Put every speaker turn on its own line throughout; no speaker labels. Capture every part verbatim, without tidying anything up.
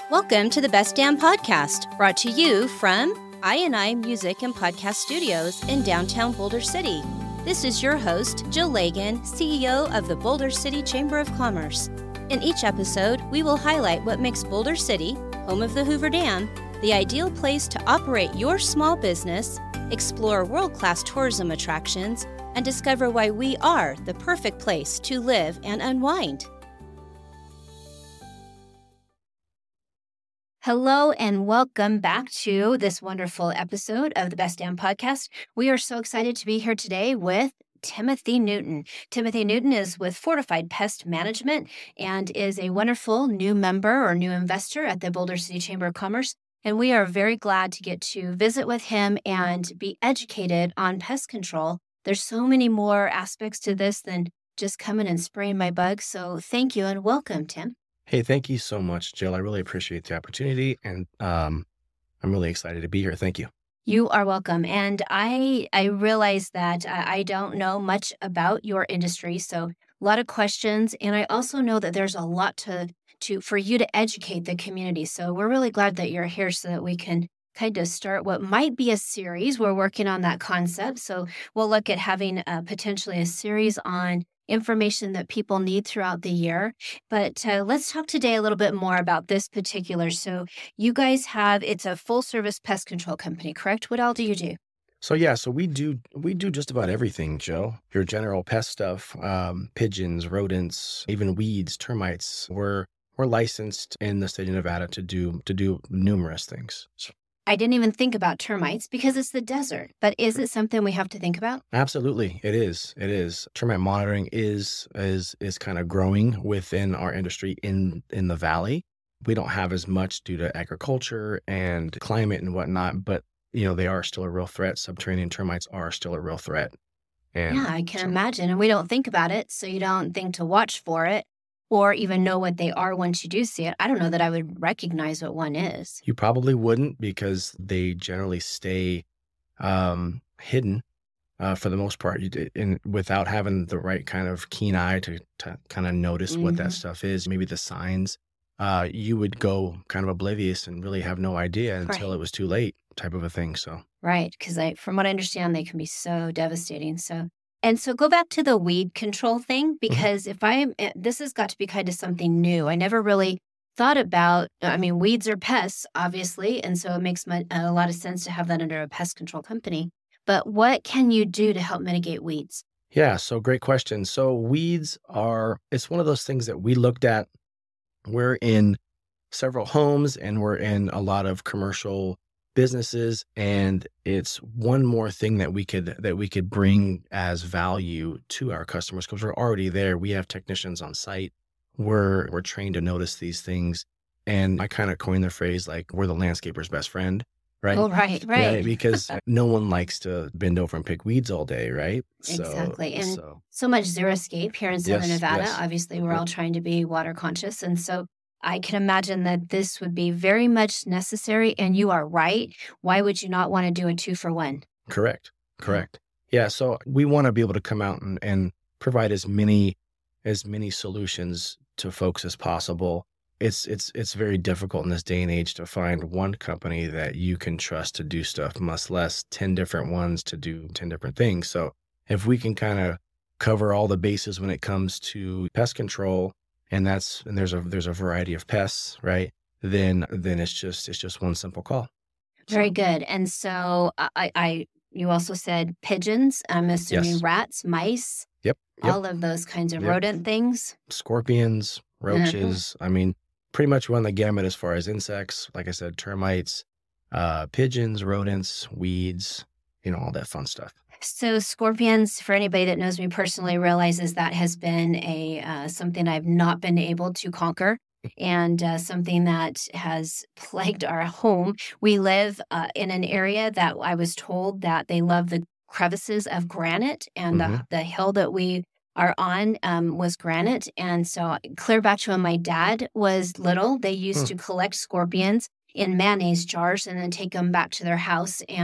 Welcome to the Best Damn Podcast, brought to you from I and I Music and Podcast Studios in downtown Boulder City. This is your host, Jill Lagan, C E O of the Boulder City Chamber of Commerce. In each episode, we will highlight what makes Boulder City, home of the Hoover Dam, the ideal place to operate your small business, explore world-class tourism attractions, and discover why we are the perfect place to live and unwind. Hello and welcome back to this wonderful episode of the Best Damn Podcast. We are so excited to be here today with Timothy Newton. Timothy Newton is with Fortified Pest Management and is a wonderful new member or new investor at the Boulder City Chamber of Commerce. And we are very glad to get to visit with him and be educated on pest control. There's so many more aspects to this than just coming and spraying my bugs. So thank you and welcome, Tim.
Hey, thank you so much, Jill. I really appreciate the opportunity, and um, I'm really excited to be here. Thank you.
You are welcome. And I I realize that I, I don't know much about your industry, so a lot of questions. And I also know that there's a lot to, to for you to educate the community. So we're really glad that you're here so that we can kind of start what might be a series. We're working on that concept. So we'll look at having uh, potentially a series on information that people need throughout the year. But uh, let's talk today a little bit more about this particular. So you guys have, it's a full service pest control company, correct? What all do you do?
So yeah, so we do we do just about everything, Jill. Your general pest stuff, um, pigeons, rodents, even weeds, termites. We're we're licensed in the state of Nevada to do to do numerous things. So,
I didn't even think about termites because it's the desert, but is it something we have to think about?
Absolutely. It is. It is. Termite monitoring is is is kind of growing within our industry in in the valley. We don't have as much due to agriculture and climate and whatnot, but you know, they are still a real threat. Subterranean termites are still a real threat. And
yeah, I can
so,
imagine. And we don't think about it, so you don't think to watch for it or even know what they are once you do see it. I don't know that I would recognize what one is.
You probably wouldn't because they generally stay um, hidden uh, for the most part, you, in, without having the right kind of keen eye to, to kind of notice mm-hmm. what that stuff is, maybe the signs. Uh, you would go kind of oblivious and really have no idea until
right.
it was too late, type of a thing. So
right, because I, from what I understand, they can be so devastating. So. And so go back to the weed control thing, because mm-hmm. if I'm, this has got to be kind of something new. I never really thought about, I mean, weeds are pests, obviously. And so it makes my, a lot of sense to have that under a pest control company. But what can you do to help mitigate weeds?
Yeah, so great question. So weeds are, it's one of those things that we looked at. We're in several homes and we're in a lot of commercial businesses, and it's one more thing that we could that we could bring as value to our customers because we're already there. We have technicians on site. We're we're trained to notice these things, and I kind of coined the phrase like we're the landscaper's best friend, right?
Oh, right, right.
Yeah, because no one likes to bend over and pick weeds all day, right?
Exactly,
so,
and
so.
so much xeriscape here in Southern
yes,
Nevada.
Yes.
Obviously, we're all trying to be water conscious, and so I can imagine that this would be very much necessary, and you are right. Why would you not want to do a two for one?
Correct. Correct. Yeah. So we want to be able to come out and, and provide as many as many solutions to folks as possible. It's it's it's very difficult in this day and age to find one company that you can trust to do stuff, much less ten different ones to do ten different things. So if we can kind of cover all the bases when it comes to pest control, and that's and there's a there's a variety of pests, right? Then then it's just it's just one simple call.
Very so. Good. And so I, I you also said pigeons. I'm assuming
yes.
rats, mice.
Yep, yep.
All of those kinds of
yep.
rodent things.
Scorpions, roaches. Mm-hmm. I mean, pretty much run the gamut as far as insects. Like I said, termites, uh, pigeons, rodents, weeds. You know, all that fun stuff.
So scorpions, for anybody that knows me personally, realizes that has been a uh, something I've not been able to conquer and uh, something that has plagued our home. We live uh, in an area that I was told that they love the crevices of granite, and mm-hmm. the, the hill that we are on um, was granite. And so clear back to when my dad was little, they used hmm. to collect scorpions in mayonnaise jars and then take them back to their house and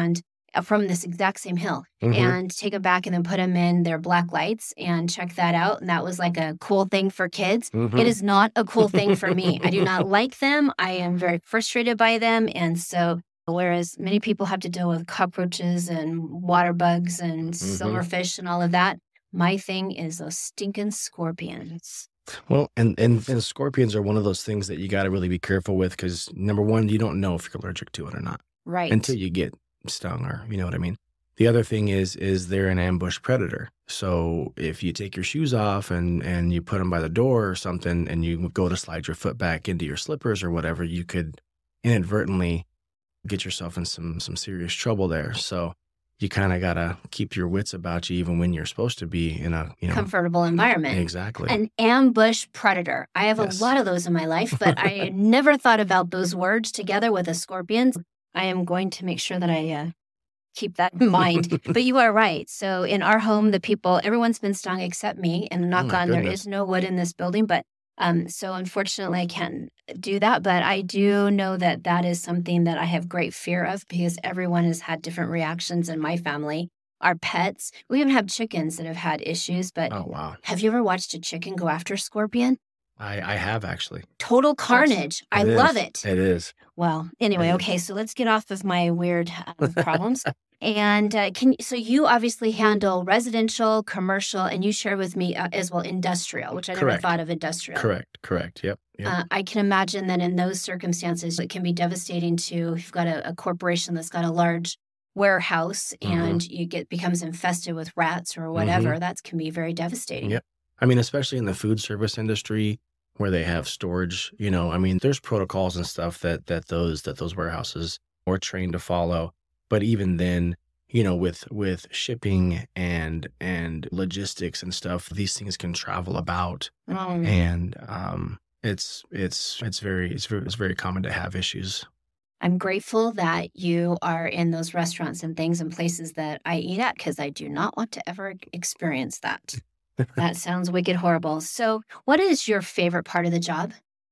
uh, from this exact same hill
hmm
and take them back and then put them in their black lights and check that out. And that was like a cool thing for kids. It
hmm
is not a cool thing for me. I do not like them. I am very frustrated by them. And so, whereas many people have to deal with cockroaches and water bugs and
hmm
silverfish and all of that, my thing is those stinking scorpions.
Well, and, and and scorpions are one of those things that you got to really be careful with because number one, you don't know if you're allergic to it or not
Right.
until you get stung, or you know what I mean. The other thing is is they're an ambush predator. So if you take your shoes off and and you put them by the door or something, and you go to slide your foot back into your slippers or whatever, you could inadvertently get yourself in some some serious trouble there. So you kind of gotta keep your wits about you even when you're supposed to be in a you know
Comfortable environment.
exactly.
An ambush predator. I have
Yes.
a lot of those in my life, but I never thought about those words together with a scorpion. I am going to make sure that I uh, keep that in mind. But you are right. So in our home, the people, everyone's been stung except me. And
Oh
knock
my
on, there
goodness.
is no wood in this building. But um, so unfortunately, I can't do that. But I do know that that is something that I have great fear of because everyone has had different reactions in my family. Our pets, we even have chickens that have had issues. But
Oh wow.
have you ever watched a chicken go after a scorpion?
I I have actually.
Total carnage. I
It
love
is.
it.
It is.
Well, anyway,
It is.
okay, so let's get off of my weird um, problems. And uh, can so you obviously handle residential, commercial, and you shared with me uh, as well industrial, which I never
Correct.
thought of industrial.
Correct. Correct. Yep. Yep.
Uh, I can imagine that in those circumstances, it can be devastating to if you've got a, a corporation that's got a large warehouse
Mhm.
and you get becomes infested with rats or whatever. That can be very devastating.
Yep. I mean, especially in the food service industry where they have storage, you know, I mean, there's protocols and stuff that that those that those warehouses are trained to follow. But even then, you know, with with shipping and and logistics and stuff, these things can travel about,
Um,
and um, it's it's it's very it's very it's very common to have issues.
I'm grateful that you are in those restaurants and things and places that I eat at because I do not want to ever experience that. That sounds wicked horrible. So, what is your favorite part of the job?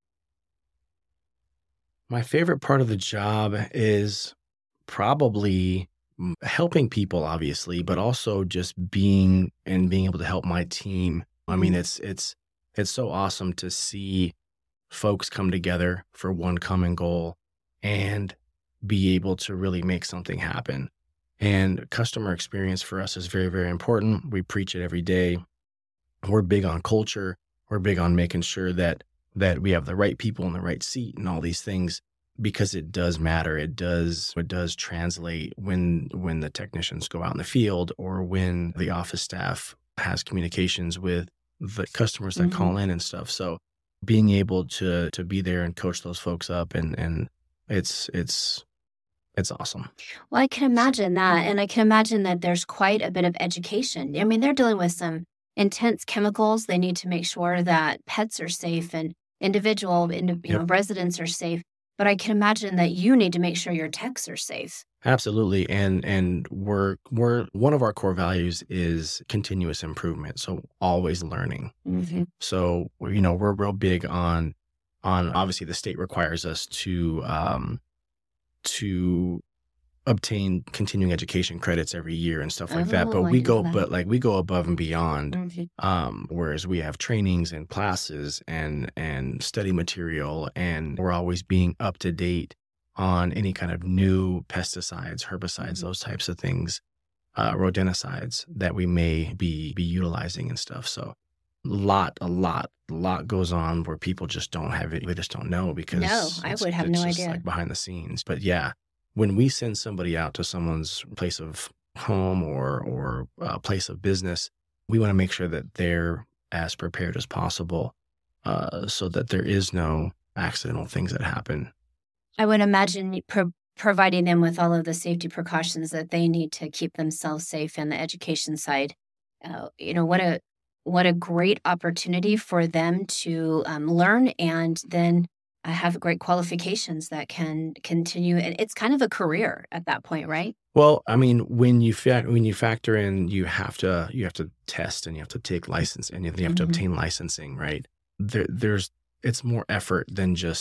My favorite part of the job is probably mm, helping people, obviously, but also just being and being able to help my team. I mean,
Mhm.
it's it's it's so awesome to see folks come together for one common goal and be able to really make something happen. And customer experience for us is very, very important. We preach it every day. We're big on culture. We're big on making sure that that we have the right people in the right seat and all these things because it does matter. It does it does translate when when the technicians go out in the field or when the office staff has communications with the customers that
Mhm.
call in and stuff. So being able to to be there and coach those folks up and and it's it's it's awesome.
Well, I can imagine that. And I can imagine that there's quite a bit of education. I mean, they're dealing with some intense chemicals. They need to make sure that pets are safe and individual, indi- you know,
Yep.
residents are safe. But I can imagine that you need to make sure your techs are safe.
Absolutely. And and we're we're one of our core values is continuous improvement. So always learning.
Mhm.
So you know, we're real big on on obviously the state requires us to um to obtain continuing education credits every year and stuff like that. But
Oh, I
we
didn't
go
know that.
but like we go above and beyond.
Mhm.
Um, whereas we have trainings and classes and and study material, and we're always being up to date on any kind of new pesticides, herbicides,
Mhm.
those types of things, uh, rodenticides that we may be be utilizing and stuff. So lot, a lot, a lot goes on where people just don't have it. They just don't know because
No, I
it's,
would have
it's
no
just
idea.
like behind the scenes. But yeah, when we send somebody out to someone's place of home or or uh, place of business, we want to make sure that they're as prepared as possible, uh, so that there is no accidental things that happen.
I would imagine pro- providing them with all of the safety precautions that they need to keep themselves safe and the education side. Uh, you know, what a what a great opportunity for them to um, learn and then uh, have great qualifications that can continue. And it's kind of a career at that point, right?
Well, I mean, when you fa- when you factor in, you have to you have to test and you have to take license and you have to
Mhm.
obtain licensing, right? There, there's it's more effort than just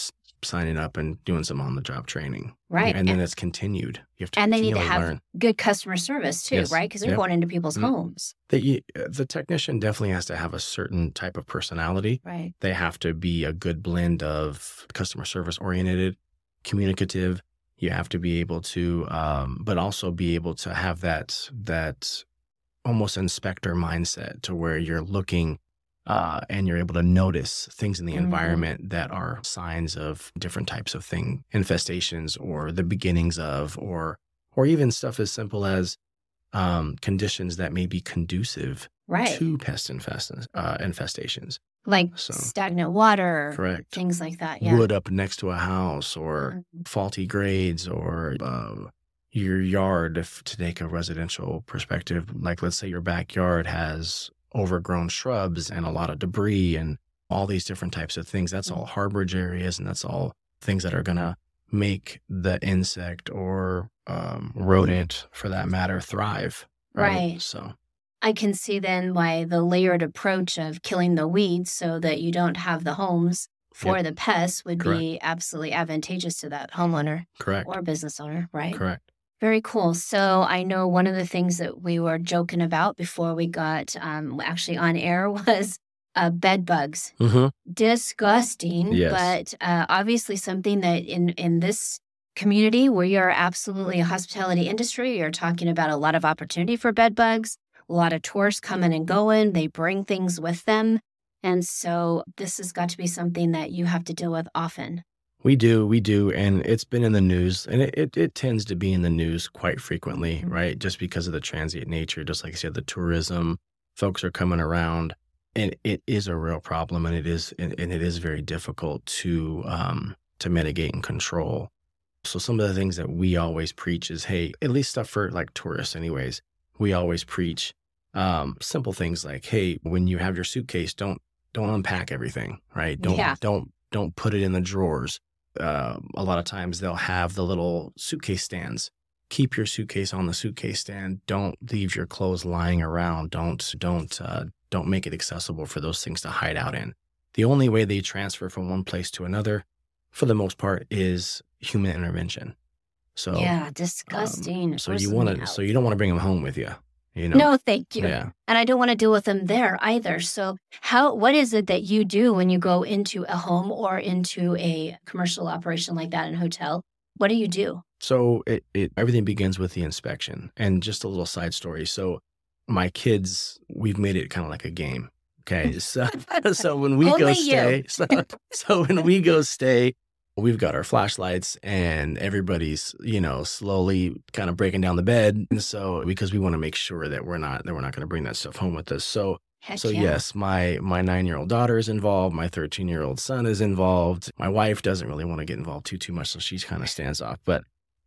signing up and doing some on the job training.
Right.
And then it's continued. You have to
And they need to
continually
have
learn.
good customer service too,
Yes.
right? Because they're
Yep.
going into people's
Mhm.
homes.
The, the technician definitely has to have a certain type of personality.
Right.
They have to be a good blend of customer service oriented, communicative. You have to be able to, um, but also be able to have that, that almost inspector mindset to where you're looking uh, and you're able to notice things in the
Mhm.
environment that are signs of different types of thing, infestations or the beginnings of, or, or even stuff as simple as um, conditions that may be conducive
Right.
to pest infest, uh, infestations.
Like
So-
stagnant water,
Correct.
things like that. Yeah.
Wood up next to a house, or
Mhm.
faulty grades, or uh, your yard, if to take a residential perspective, like let's say your backyard has overgrown shrubs and a lot of debris and all these different types of things. That's all harborage areas, and that's all things that are going to make the insect or um, rodent, for that matter, thrive. Right.
Right.
So,
I can see then why the layered approach of killing the weeds so that you don't have the homes for
Yep.
the pests would
Correct.
be absolutely advantageous to that homeowner
correct.
or business owner, right?
Correct.
Very cool. So I know one of the things that we were joking about before we got um, actually on air was uh, bed bugs.
Mm-hmm.
Disgusting,
Yes.
but uh, obviously something that in, in this community where you're absolutely a hospitality industry, you're talking about a lot of opportunity for bed bugs, a lot of tourists coming and going. They bring things with them. And so this has got to be something that you have to deal with often.
We do, we do, and it's been in the news, and it, it, it tends to be in the news quite frequently,
Mhm.
right? Just because of the transient nature, just like I said, the tourism, folks are coming around, and it is a real problem, and it is, and, and it is very difficult to um, to mitigate and control. So some of the things that we always preach is, hey, at least stuff for like tourists, anyways. We always preach um, simple things like, hey, when you have your suitcase, don't don't unpack everything, right? Don't
Yeah.
don't don't put it in the drawers. Uh, a lot of times they'll have the little suitcase stands. Keep your suitcase on the suitcase stand. Don't leave your clothes lying around. Don't don't uh, don't make it accessible for those things to hide out in. The only way they transfer from one place to another, for the most part, is human intervention. So
Yeah, disgusting.
um, so you
Grossing
want
me
to
out.
so you don't want to bring them home with you. You know.
No, thank you.
Yeah.
And I don't want to deal with them there either. So how what is it that you do when you go into a home or into a commercial operation like that in a hotel? What do you do?
So it, it everything begins with the inspection. And just a little side story. So my kids, we've made it kind of like a game. Okay. So so when we go
Only you.
stay, so, so when we go stay, we've got our flashlights and everybody's, you know, slowly kind of breaking down the bed. And so because we want to make sure that we're not that we're not going to bring that stuff home with us. So
Heck
So
yeah.
yes, my my nine-year-old daughter is involved. My thirteen-year-old son is involved. My wife doesn't really want to get involved too too much, so she kind of stands off. But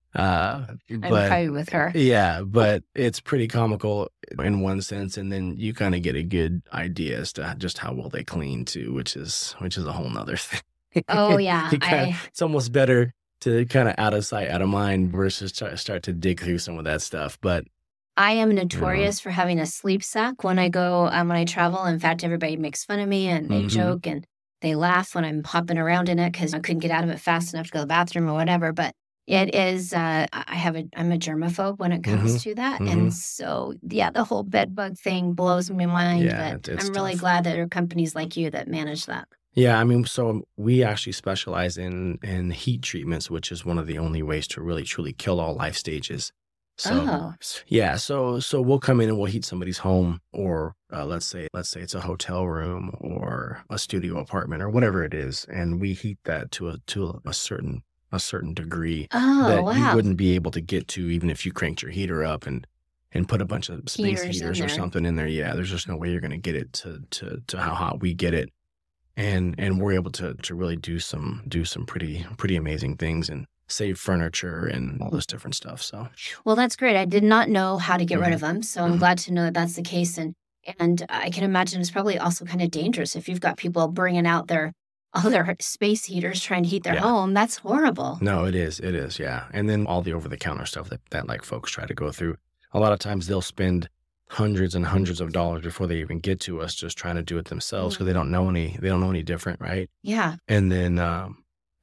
uh,
I'm
but
probably with her.
yeah, but it's pretty comical in one sense, and then you kind of get a good idea as to just how well they clean too, which is which is a whole nother thing.
Oh yeah.
You kinda-
I
it's almost better to kind of out of sight, out of mind versus try, start to dig through some of that stuff. But
I am notorious for having a sleep sack when I go um, when I travel. In fact, everybody makes fun of me and they
Mhm.
joke and they laugh when I'm hopping around in it because I couldn't get out of it fast enough to go to the bathroom or whatever. But it is uh, I have a I'm a germaphobe when it comes to that,
mhm.
and so yeah, the whole bed bug thing blows my mind.
Yeah,
but
it- it's
I'm really
tough.
glad that there are companies like you that manage that.
yeah, I mean, so we actually specialize in in heat treatments, which is one of the only ways to really truly kill all life stages. So
Oh.
yeah, so so we'll come in and we'll heat somebody's home, or uh, let's say let's say it's a hotel room or a studio apartment or whatever it is, and we heat that to a to a certain a certain degree
Oh
that you
wow.
wouldn't be able to get to even if you cranked your heater up and and put a bunch of space
Heaters in
heaters or
there.
something in there. Yeah, there's just no way you're going to get it to to to how hot we get it, and and we're able to to really do some do some pretty pretty amazing things and save furniture and all this different stuff. So
Well, that's great. I did not know how to get rid
Mhm.
of them, so I'm
Mhm.
glad to know that that's the case. And and I can imagine it's probably also kind of dangerous if you've got people bringing out their all their space heaters trying to heat their
Yeah.
home. That's horrible.
no, it is it is yeah, and then all the over the counter stuff that that like folks try to go through. A lot of times they'll spend hundreds and hundreds of dollars before they even get to us, just trying to do it themselves because they don't know any they don't know any different, right?
Yeah.
And then um,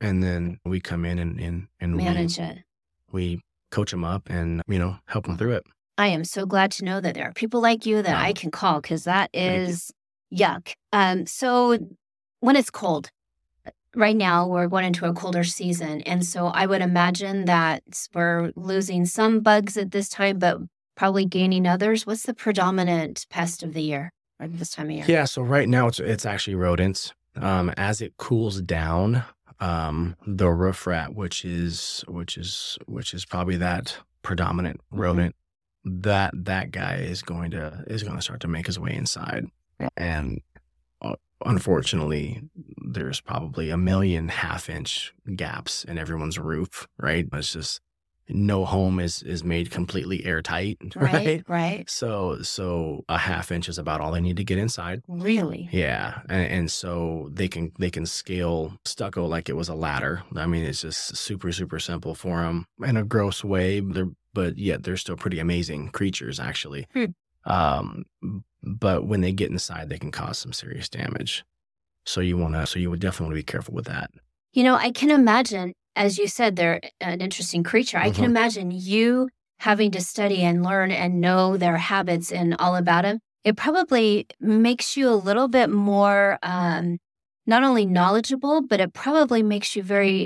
and then we come in and and, and
Manage
we
it.
we coach them up and you know help them through it.
I am so glad to know that there are people like you that
No,
I can call because that
thank you.
is yuck. Um, so when it's cold, right now we're going into a colder season. And so I would imagine that we're losing some bugs at this time, but probably gaining others. What's the predominant pest of the year at this time of year?
Yeah, so right now it's it's actually rodents. Um, as it cools down, um, the roof rat, which is which is which is probably that predominant
Mhm.
rodent, that that guy is going to is going to start to make his way inside, and uh, unfortunately, there's probably a million half inch gaps in everyone's roof. Right? It's just no home is is made completely airtight.
Right,
Right?
right.
So so a half inch is about all they need to get inside.
Really?
Yeah, and, and so they can they can scale stucco like it was a ladder. I mean, it's just super super simple for them in a gross way. They're, but yet they're still pretty amazing creatures, actually.
Hmm.
Um, but when they get inside, they can cause some serious damage. So you want to so you would definitely want to be careful with that.
You know, I can imagine, as you said, they're an interesting creature. I can
hmm
imagine you having to study and learn and know their habits and all about them. It probably makes you a little bit more, um, not only knowledgeable, but it probably makes you very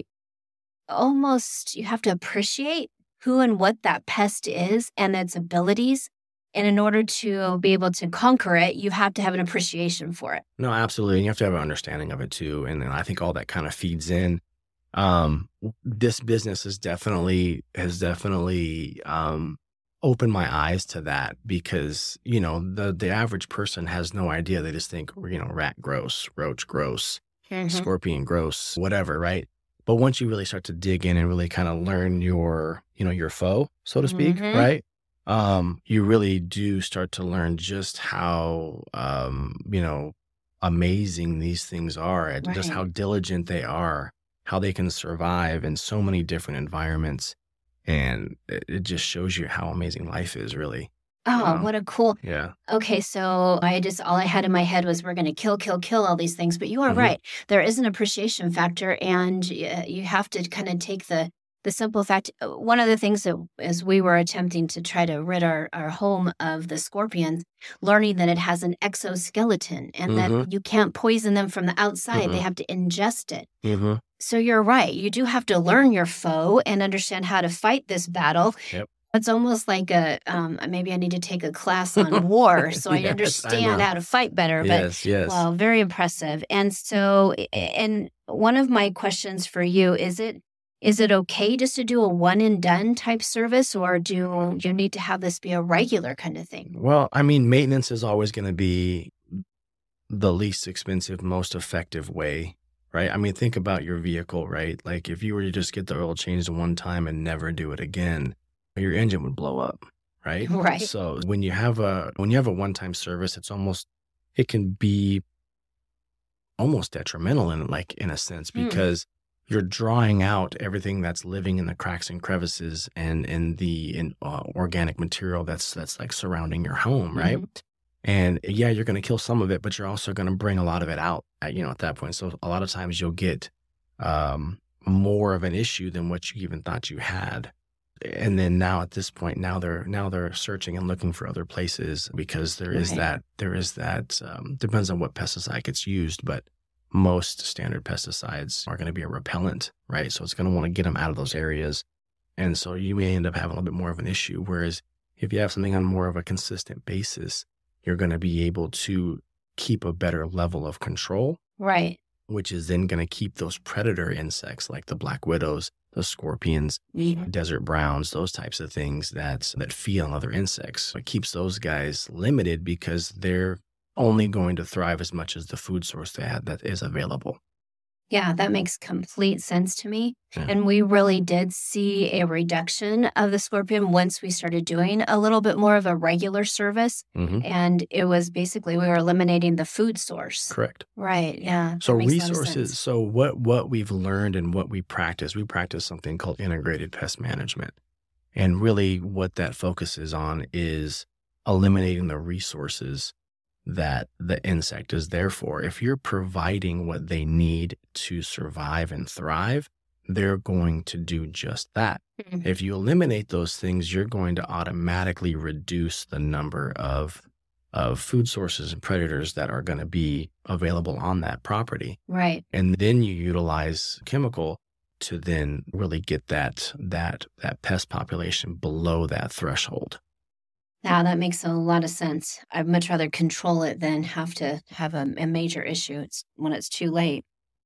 almost, you have to appreciate who and what that pest is and its abilities. And in order to be able to conquer it, you have to have an appreciation for it.
No, absolutely. And you have to have an understanding of it too. And then I think all that kind of feeds in. Um, this business is definitely has definitely um, opened my eyes to that because you know the the average person has no idea. They just think you know rat gross, roach gross,
Mhm.
scorpion gross, whatever, right? But once you really start to dig in and really kind of learn your you know your foe, so to speak,
Mhm.
right? Um, you really do start to learn just how um, you know amazing these things are and just how
Right.
diligent they are, how they can survive in so many different environments. And it, it just shows you how amazing life is, really.
Oh,
Um,
what a cool.
yeah.
Okay, so I just all I had in my head was we're going to kill, kill, kill all these things. But you are
hmm
right. There is an appreciation factor, and y- you have to kind of take the the simple fact. uh, One of the things that as we were attempting to try to rid our, our home of the scorpions, learning that it has an exoskeleton and that
hmm
you can't poison them from the outside. They
hmm
have to ingest it.
hmm
So you're right. You do have to learn your foe and understand how to fight this battle.
Yep.
It's almost like a um, maybe I need to take a class on war so I
Yes, I
understand
know.
how to fight better. But
Yes, yes.
wow, very impressive. And so, a- and one of my questions for you is it is it okay just to do a one and done type service, or do you need to have this be a regular kind of thing?
Well, I mean, maintenance is always going to be the least expensive, most effective way, right? I mean, think about your vehicle, right? Like if you were to just get the oil changed one time and never do it again, your engine would blow up, right?
Right.
So when you have a when you have a one-time service, it's almost it can be almost detrimental in like in a sense
Hmm.
because you're drawing out everything that's living in the cracks and crevices and in the in, uh, organic material that's that's like surrounding your home, right?
Mhm.
And yeah, you're going to kill some of it, but you're also going to bring a lot of it out at, you know, at that point. So a lot of times you'll get um, more of an issue than what you even thought you had. And then now at this point, now they're now they're searching and looking for other places because there is
Right.
that there is that um, depends on what pesticide gets used, but most standard pesticides are going to be a repellent, right? So it's going to want to get them out of those areas, and so you may end up having a little bit more of an issue. Whereas if you have something on more of a consistent basis, you're going to be able to keep a better level of control,
Right.
which is then going to keep those predator insects like the black widows, the scorpions,
Mhm.
desert browns, those types of things that that feed on other insects. It keeps those guys limited because they're only going to thrive as much as the food source they have that is available.
Yeah, that makes complete sense to me.
Yeah.
And we really did see a reduction of the scorpion once we started doing a little bit more of a regular service.
hmm
And it was basically we were eliminating the food source.
Correct.
Right. Yeah. that
So
makes a lot of
resources.
sense.
So what what we've learned and what we practice, we practice something called integrated pest management, and really what that focuses on is eliminating the resources that the insect is there for. If you're providing what they need to survive and thrive, they're going to do just that.
Mhm.
If you eliminate those things, you're going to automatically reduce the number of of food sources and predators that are going to be available on that property.
Right.
And then you utilize chemical to then really get that that that pest population below that threshold.
Now that makes a lot of sense. I'd much rather control it than have to have a, a major issue. It's when it's too late.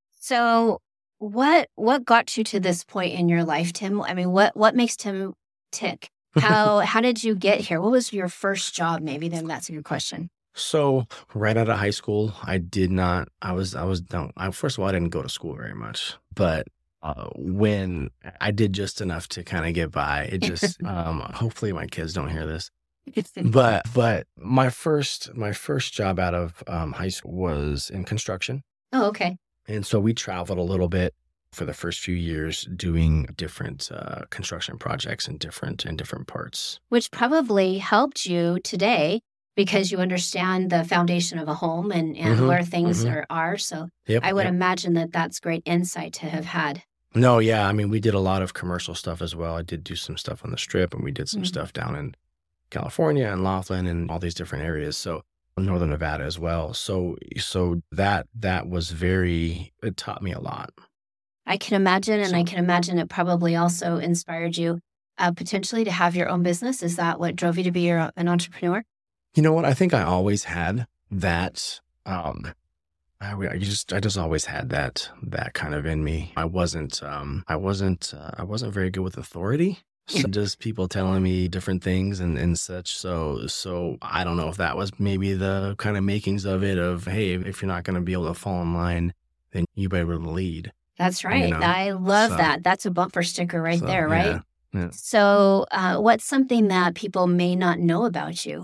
So what what got you to this point in your life, Tim? I mean, what what makes Tim tick? How how did you get here? What was your first job? Maybe then that's your question.
So right out of high school, I did not. I was I was no. I, first of all, I didn't go to school very much, but uh, when I did just enough to kind of get by, it just. um, hopefully, my kids don't hear this. But but my first my first job out of um, high school was in construction,
Oh, okay.
and so we traveled a little bit for the first few years doing different uh, construction projects in different in different parts.
Which probably helped you today because you understand the foundation of a home and, and
Mhm,
where things
mhm.
are, are. So
Yep.
I would
yep.
imagine that that's great insight to have had.
No, yeah. I mean, we did a lot of commercial stuff as well. I did do some stuff on the Strip, and we did some
Mhm.
stuff down in California and Laughlin and all these different areas. So Northern Nevada as well. So so that that was very. It taught me a lot.
I can imagine, and I
So
can imagine it probably also inspired you uh, potentially to have your own business. Is that what drove you to be your, an entrepreneur?
you know what? I think I always had that. Um, I, I just I just always had that that kind of in me. I wasn't um I wasn't uh, I wasn't very good with authority. So just people telling me different things and, and such. So so I don't know if that was maybe the kind of makings of it of, hey, if you're not going to be able to fall in line, then you better lead,
That's
you
right.
know?
I love
So
that. That's a bumper sticker right
so
there,
yeah.
right?
Yeah.
So, uh, what's something that people may not know about you?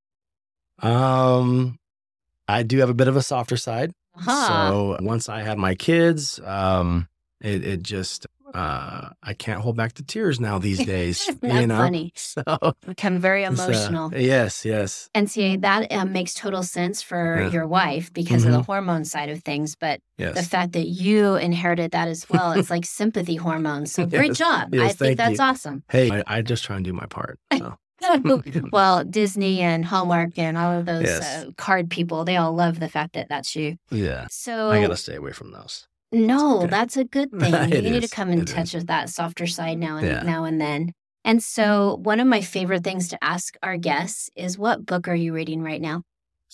Um I do have a bit of a softer side.
Huh.
So once I had my kids, um it it just uh I can't hold back the tears now these days, you
That's
know?
funny.
So
Become very
so
emotional.
yes, yes.
And see, that um, makes total sense for
Yeah.
your wife because of the
hmm
hormone side of things. But the
Yes.
fact that you inherited that as well, it's like sympathy hormones. So great
Yes.
job. I
Yes,
think
thank
that's
you.
awesome.
Hey, I, I just try and do my part. So
Well, Disney and Hallmark and all of those
yes.
uh, card people, they all love the fact that that's you.
Yeah. I
So,
gotta stay away from those.
no,
Okay.
that's a good thing.
It
You need to
is.
come in
It
touch
is.
with that softer side now and
Yeah.
now and then. And so, one of my favorite things to ask our guests is, what book are you reading right now?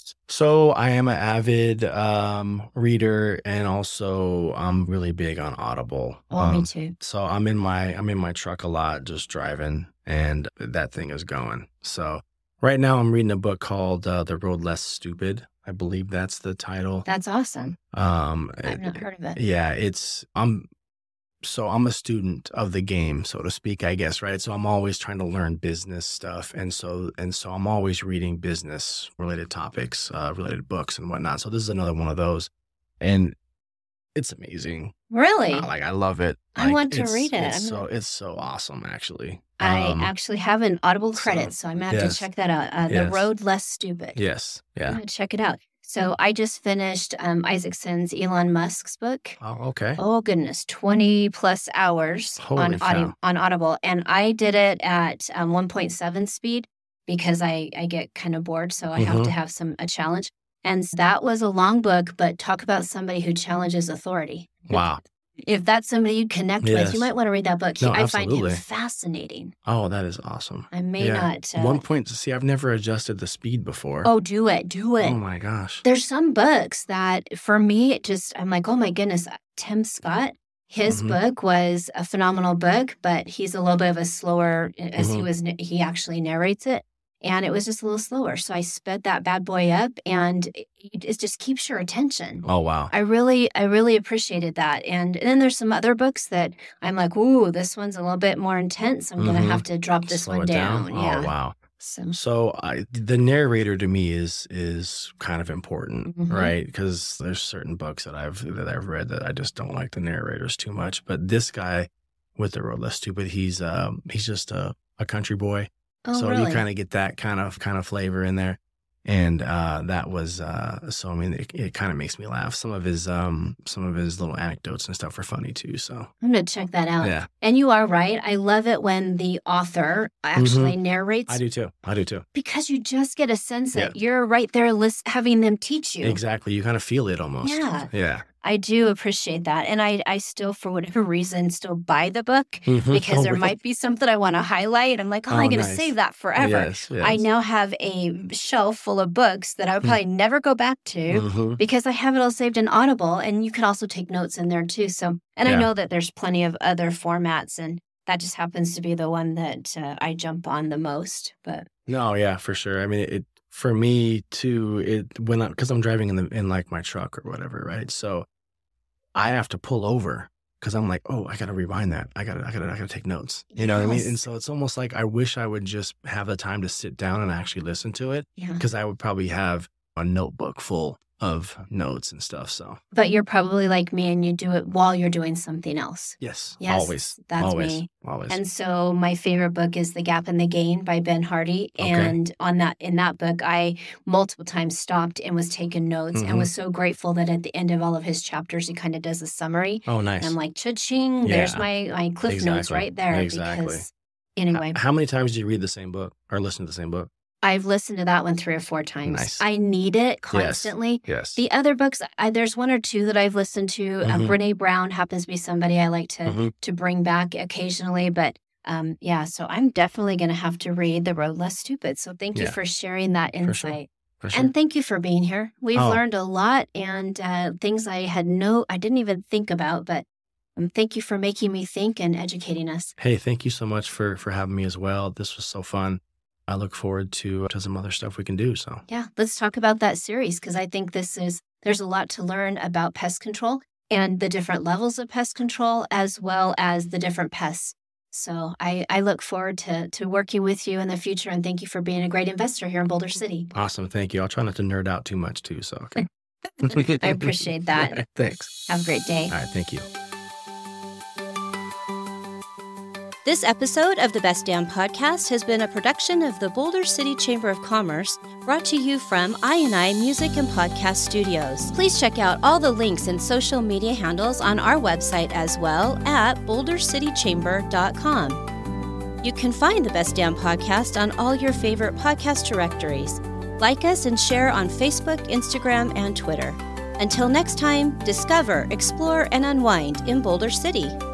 So I am an avid um reader, and also I'm really big on Audible.
Oh, me
Um
too.
so I'm in my I'm in my truck a lot just driving, and that thing is going. So right now I'm reading a book called uh, The Road Less Stupid. I believe that's the title.
That's awesome.
Um
I've
it-
not heard of it.
yeah, it's I'm so I'm a student of the game, so to speak, I guess, right? So I'm always trying to learn business stuff, and so and so I'm always reading business related topics, uh, related books and whatnot. So this is another one of those, and it's amazing.
Really?
Uh, like I love it.
I
Like
want to
it's
read it.
it's
I'm
so
gonna,
it's so awesome, actually.
I
Um,
actually have an Audible
so
credit, so I'm gonna have to
yes,
check that out. Uh, The
yes,
Road Less Stupid.
yes,
I'm
yeah.
gonna check it out. So I just finished um, Isaacson's Elon Musk's book.
Oh, okay.
Oh goodness, twenty plus hours on
Holy
Audi-
cow.
on Audible, and I did it at um, one point seven speed because I I get kind of bored, so I have to
Mm-hmm.
have some a challenge. And that was a long book, but talk about somebody who challenges authority.
Wow.
If that's somebody you connect with, you
Yes.
might want to read that book. He,
No,
I find him
absolutely.
fascinating.
Oh, that is awesome.
I may
Yeah.
not. Uh,
One point. See, I've never adjusted the speed before.
oh, do it, do it.
Oh my gosh.
There's some books that for me, it just, I'm like, oh my goodness, Tim Scott, his
hmm
book was a phenomenal book, but he's a little bit of a slower, as he
hmm
was, he actually narrates it. And it was just a little slower. So I sped that bad boy up, and it, it just keeps your attention.
Oh wow.
I really, I really appreciated that. And, and then there's some other books that I'm like, ooh, this one's a little bit more intense. I'm going to
hmm
have to drop this
Slow
one
it down.
down.
Oh
Yeah.
wow.
So,
So I, the narrator to me is is kind of important,
mhm.
right? Because there's certain books that I've that I've read that I just don't like the narrators too much. But this guy with The Road Less Stupid, he's um he's just a, a country boy.
oh,
So you
really?
kind of get that kind of kind of flavor in there. And uh, that was uh, so. I mean, it, it kind of makes me laugh. Some of his um, some of his little anecdotes and stuff are funny too. So
I'm gonna check that out.
yeah,
and you are right. I love it when the author actually
Mhm.
narrates.
I do too. I do too.
Because you just get a sense that
Yeah.
you're right there, list, having them teach you.
Exactly. You kind of feel it almost.
Yeah.
Yeah.
I do appreciate that, and I, I still, for whatever reason, still buy the book
Mhm.
because
Oh,
there
really?
might be something I want to highlight. I'm like, oh,
Oh,
I'm going to
nice.
save that forever.
Yes. Yes.
I now have a shelf full of books that I would
Mm.
probably never go back to
Mhm.
because I have it all saved in Audible, and you can also take notes in there too. So, and I
Yeah.
know that there's plenty of other formats, and that just happens to be the one that uh, I jump on the most. But
No, yeah, for sure. I mean, it for me too. It when I because I'm driving in the in like my truck or whatever, right? So I have to pull over because I'm like, oh, I got to rewind that. I got to, I got to, I got to take notes. You know what I mean?
Yes.
And so it's almost like I wish I would just have the time to sit down and actually listen to it
yeah.
because I would probably have a notebook full of notes and stuff. So
But you're probably like me, and you do it while you're doing something else.
yes,
Yes,
always,
that's
always,
me.
always.
And so my favorite book is The Gap and the Gain by Ben Hardy.
Okay.
And on that in that book, I multiple times stopped and was taking notes
Mhm.
and was so grateful that at the end of all of his chapters, he kind of does a summary.
oh, nice.
And I'm like, cha-ching, there's
Yeah.
my, my cliff notes
Exactly.
right there.
Exactly.
Because anyway,
H- How many times do you read the same book or listen to the same book?
I've listened to that one three or four times.
Nice.
I need it
Yes.
constantly.
Yes.
The other books, I, there's one or two that I've listened to. Uh,
Mhm.
Brene Brown happens to be somebody I like to
Mhm.
to bring back occasionally. But um, yeah, so I'm definitely going to have to read The Road Less Stupid. So thank you
Yeah.
for sharing that
For sure.
insight.
For sure.
And thank you for being here. We've
Oh.
learned a lot and uh, things I had no, I didn't even think about. But um, thank you for making me think and educating us.
Hey, thank you so much for for having me as well. This was so fun. I look forward to to some other stuff we can do. So
Yeah, let's talk about that series because I think this is, there's a lot to learn about pest control and the different levels of pest control as well as the different pests. So I, I look forward to, to working with you in the future, and thank you for being a great investor here in Boulder City.
awesome. Thank you. I'll try not to nerd out too much too. So okay.
I appreciate that.
All right, thanks.
Have a great day.
All right. Thank you.
This episode of the Best Damn Podcast has been a production of the Boulder City Chamber of Commerce, brought to you from I and I Music and Podcast Studios. Please check out all the links and social media handles on our website as well at boulder city chamber dot com. You can find the Best Damn Podcast on all your favorite podcast directories. Like us and share on Facebook, Instagram, and Twitter. Until next time, discover, explore, and unwind in Boulder City.